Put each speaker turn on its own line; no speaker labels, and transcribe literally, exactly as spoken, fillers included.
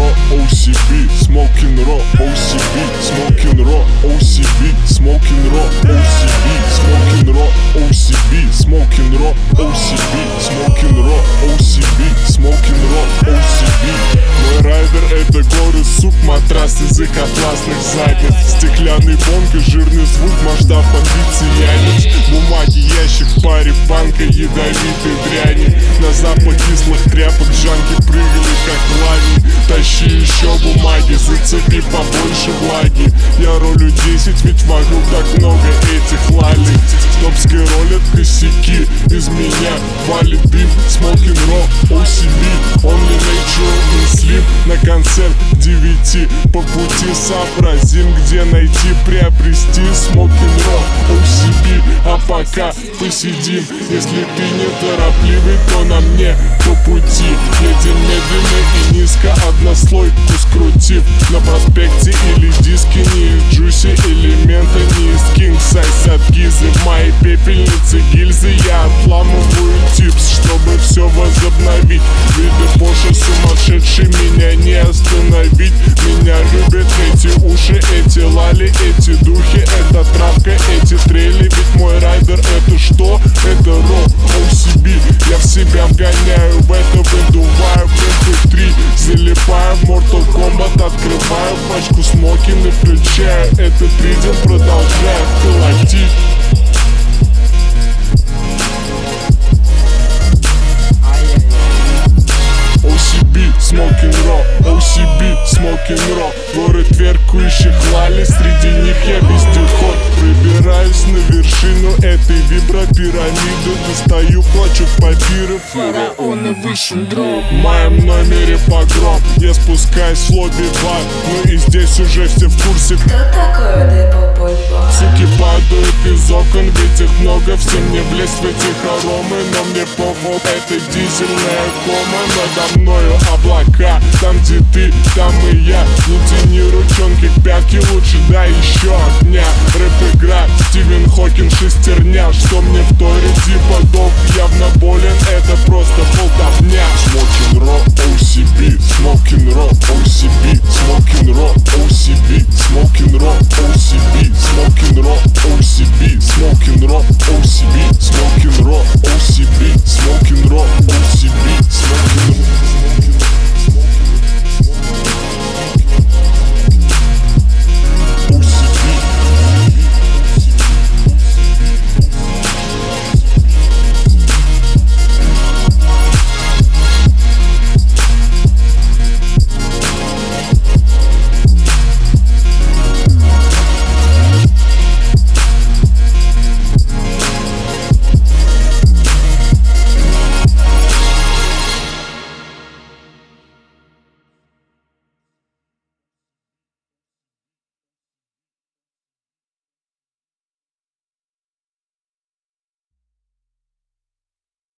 raw, O C B, smoking raw, O C B, smoking raw, O C B, smoking raw, O C B, smoking raw, O C B, smoking raw, O C B, smoking raw, O C B, smoking raw, O C B. Мой райдер — это горы сук, матрас из их атласных задниц, стеклянный бонг и жирный звук, масштаб амбиций янец. Бумаги, ящик в паре, банка ядовитой дряни. На запах кислых тряпок жанки прыгали как лани. Тащи еще бумаги, зацепи побольше влаги. Я ролю десять, ведь вокруг так много этих лалей. Топской ролят косяки, из меня валит дым. Smoking raw, O C B, only natural and slim. На концерт девяти по пути сообразим, где найти, приобрести. Smoking raw, O C B, а пока посидим. Если ты не торопливый, то на мне по пути. Едем медленно и низко, однослойку скрутив. На проспекте или диске не из джуси, элемента не из king size от гизы. В моей пепельнице гильзы, я отламываю типс, чтобы все возобновить. Виды Боша сумасшедший, меня не остановить. Меня любят эти уши, эти лали, эти духи, эта травка, эти трели. Ведь мой райдер — это что? Это raw, O C B. Я в себя вгоняю, в это выдуваю эм пэ три. Залипаю в Mortal Kombat, открываю пачку смокин и включаю этот ритм, продолжаю колотить. O C B, smoking raw, O C B, smoking raw. Город веркующих лали, среди них я вездеход. Пробираюсь на вершину этой вибропирамиды. Достаю клочок папиров, фараоны высшим дром. В моем номере погром, я спускаюсь в лобби-бар. Ну и здесь уже все в курсе,
кто такой Депо-бой.
суки падают из окон, ведь их много. Всем мне влезть в эти хоромы, но мне похуй. Это дизельная кома, надо мною облака. Там где ты, там и я. Не тяни ручонки к пятке, лучше дай еще огня. Рэп-игра, Стивен Хокинг, шестерня. Что мне вторит, типа док, явно болен, это просто болтовня. Smoking raw, O C B, smoking raw, O C B,